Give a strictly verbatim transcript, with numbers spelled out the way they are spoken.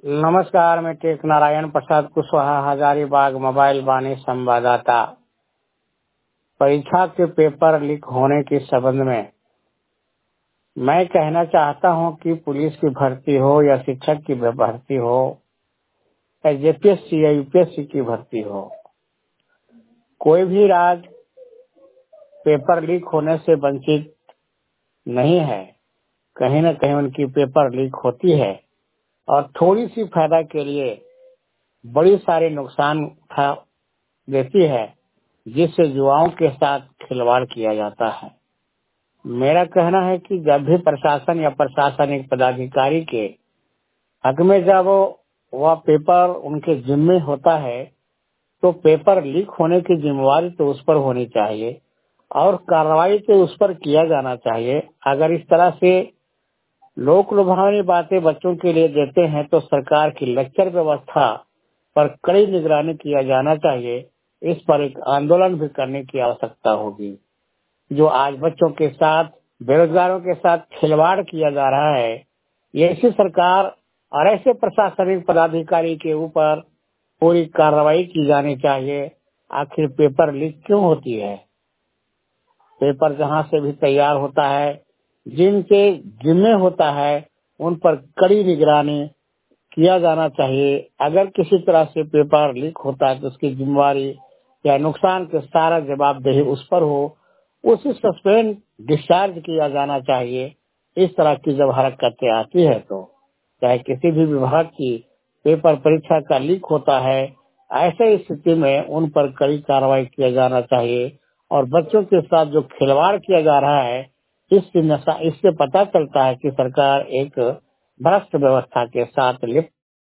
नमस्कार, मैं टेक नारायण प्रसाद कुशवाहा, हजारीबाग मोबाइल वाणी संवाददाता। परीक्षा के पेपर लीक होने के संबंध में मैं कहना चाहता हूं कि पुलिस की भर्ती हो या शिक्षक की भर्ती हो या जेपीएससी या यूपीएससी की भर्ती हो, कोई भी राज्य पेपर लीक होने से वंचित नहीं है। कहीं न कहीं उनकी पेपर लीक होती है और थोड़ी सी फायदा के लिए बड़ी सारे नुकसान उठा देती है, जिससे युवाओं के साथ खिलवाड़ किया जाता है। मेरा कहना है कि जब भी प्रशासन या प्रशासनिक पदाधिकारी के हक में जब वह पेपर उनके जिम्मे होता है, तो पेपर लीक होने की जिम्मेवारी तो उस पर होनी चाहिए और कार्रवाई तो उस पर किया जाना चाहिए। अगर इस तरह से लोक लुभावनी बातें बच्चों के लिए देते हैं तो सरकार की लेक्चर व्यवस्था पर कड़ी निगरानी किया जाना चाहिए। इस पर एक आंदोलन भी करने की आवश्यकता होगी। जो आज बच्चों के साथ, बेरोजगारों के साथ खिलवाड़ किया जा रहा है, ये ऐसी सरकार और ऐसे प्रशासनिक पदाधिकारी के ऊपर पूरी कार्रवाई की जानी चाहिए। आखिर पेपर लीक क्यों होती है? पेपर जहां से भी तैयार होता है, जिनके जिम्मे होता है, उन पर कड़ी निगरानी किया जाना चाहिए। अगर किसी तरह से पेपर लीक होता है तो उसकी जिम्मेवारी या नुकसान के सारा जवाबदेही उस पर हो, उसे सस्पेंड डिस्चार्ज किया जाना चाहिए। इस तरह की जब हरकतें आती है तो चाहे किसी भी विभाग की पेपर परीक्षा का लीक होता है, ऐसे स्थिति में उन पर कड़ी कार्रवाई किया जाना चाहिए। और बच्चों के साथ जो खिलवाड़ किया जा रहा है, इससे इससे पता चलता है कि सरकार एक भ्रष्ट व्यवस्था के साथ लिप्त